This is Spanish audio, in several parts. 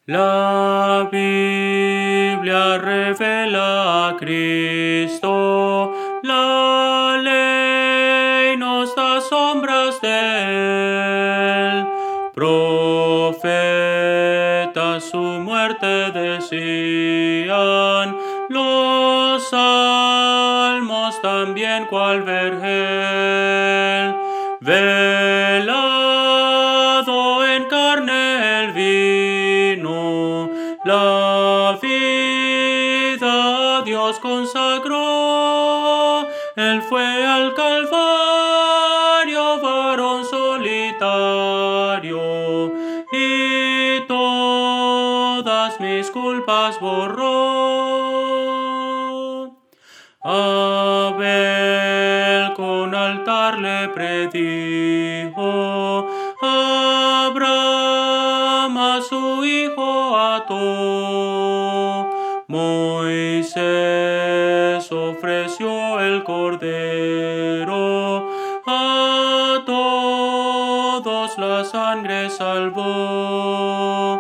La Biblia revela a Cristo, la ley nos da sombras de Él. Profetas su muerte decían, los salmos también cual vergel. Velado en carne él vino, la vida a Dios consagró. Él fue al Calvario, varón solitario, y todas mis culpas borró. Abel con altar le predijo, Abraham a su hijo ató. Moisés ofreció el cordero, a todos la sangre salvó.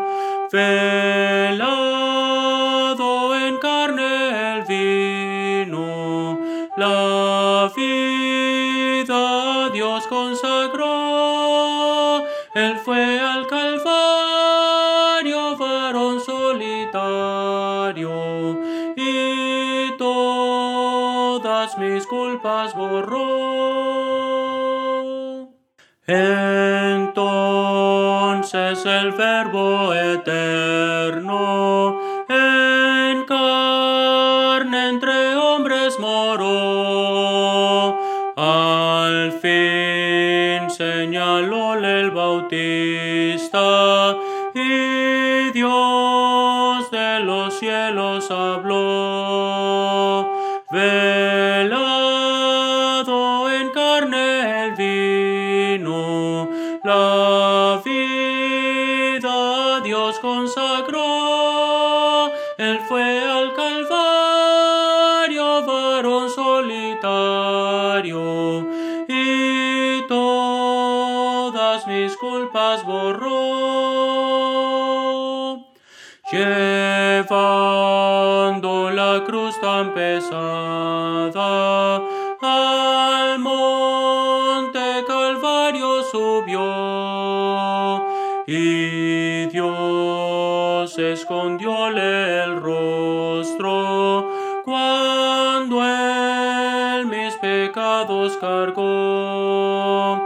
Velado en carne él vino, la vida a Dios consagró. Él fue al Calvario, varón solitario, y todas mis culpas borró. Entonces el Verbo eterno en carne entre hombres moró. Al fin señalóle el Bautista y Dios de los cielos habló. Velado en carne él vino, la vida a Dios consagró. Él fue al Calvario, varón solitario, y todas mis culpas borró. Llevando la cruz tan pesada, al monte Calvario subió, y Dios escondióle el rostro cuando él mis pecados cargó.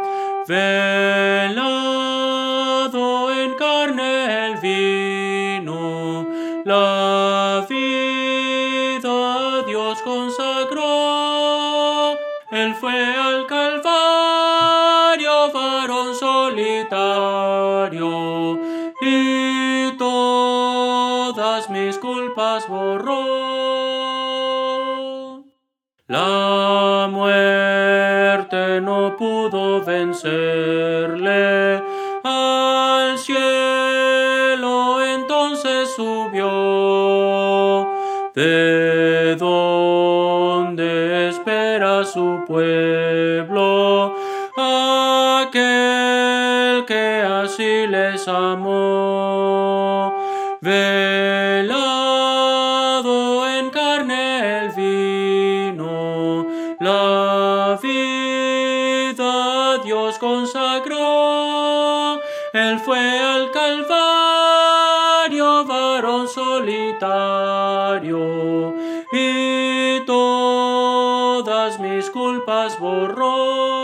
Velado en carne él vino, la vida a Dios consagró. Él fue al Calvario, varón solitario, y todas mis culpas borró. La muerte no pudo vencerle, al cielo entonces subió, de donde espera su pueblo, aquel que así les amó. Velado en carne él vino, la vida a Dios consagró. Él fue al Calvario, varón solitario, y todas mis culpas borró.